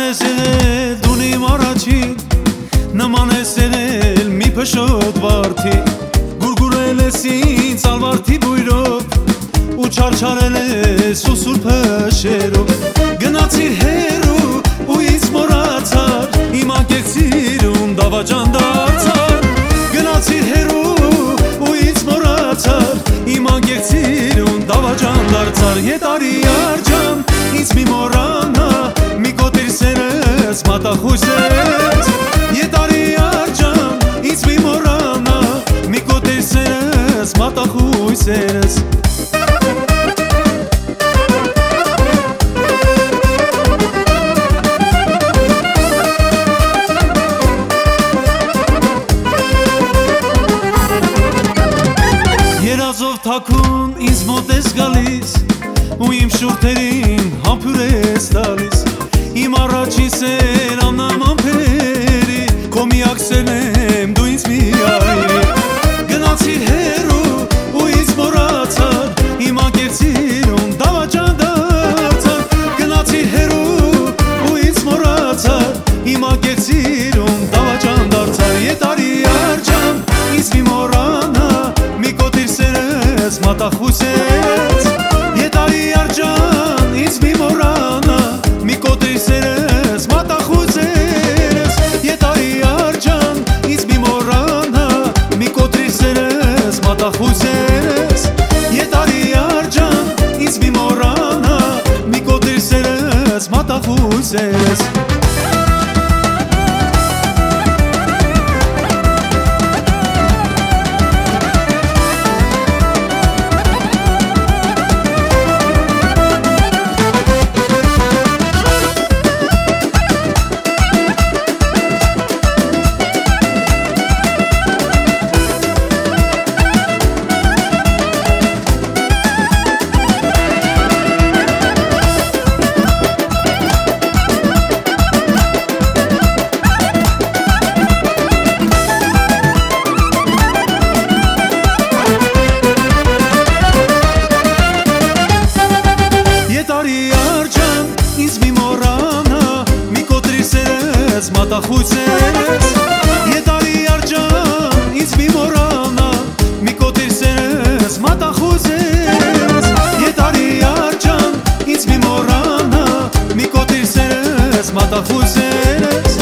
ես եղել դուն իմ առաջին, նման ես եղել մի փշոտ վարդի, գուրգուրել ես ինձ ալվարդի բույրով ու չարչարել ես ու սուր փշերով, գնացիր հեռու ու ինձ մոռացար, իմ անկեղծիրում դավաճան դարձար, գնացիր հեռու ու ինձ մոռացար, իմ անկեղծիրում դավաճան դարձար, ետարի արջան ինձ մի մոռանա, մի կոտիր սերս մատախույս ես, ետարի արջան ինձ մի մոռանա, մի կոտիր սերս մատախույս ես. Երազով թաքուն ինձ մոտ ես գալիս ու իմ շուրթերին համբույր ես տալիս, իմ առաջին սեր աննման փերի, քո միակ սերն եմ դու ինձ միայրի, գնացիր հեռու ու ինձ մոռացար, իմ անկեղծիրում դավաճան դարձար, գնացիր հեռու ու ինձ մոռացար, իմ անկեղծիրում դավաճան դարձար, ետարի արջան ինձ մի մոռանա, մի կոտիր սերս մատախույս ես, ետարի արջան ինձ մի մոռանա, մի կոտիր սերս մատախույս ես, ետարի արջան ինձ մի մոռանա, մի կոտիր սերս մատախույս ես, ետարի արջան ինձ մի մոռանա, մի կոտիր սերս մատախույս ես. Մատախույս ես, ետարի արջան ինձ մի մոռանա, մի կոտիր սերս մատախույս ես, ետարի արջան ինձ մի մոռանա, մի կոտիր սերս մատախույս ես.